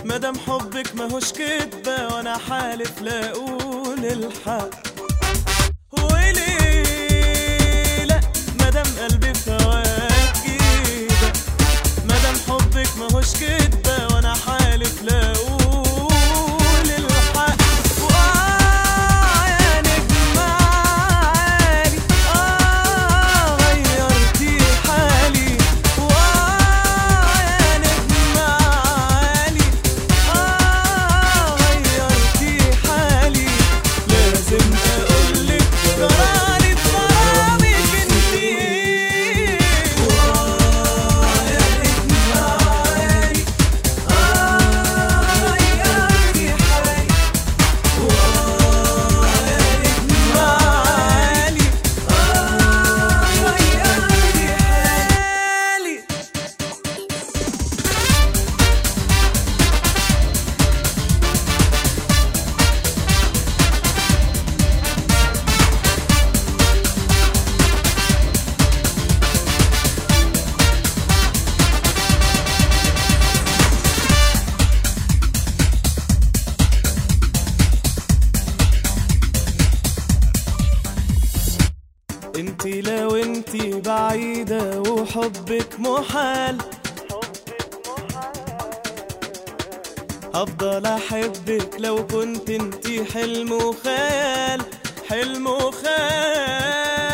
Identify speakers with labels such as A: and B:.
A: مادام حبك ماهوش كدبة وانا حالف لا اقول الحق. وليه لا مادام قلبي في هواك كده، مادام حبك ماهوش كدبة وانا حالف لا اقول الحق. يا نجم عالي غيرتي حالي، يا نجم عالي غيرتي حالي. لازم اقولك جرالي بغرامك انتي، يا نجم عالي غيرتي حالي، يا نجم عالي غيرتي حالي. انتي لو انتي بعيدة وحبك محال، هفضل احبك لو كنت انتي حلم وخيال، حلم وخيال.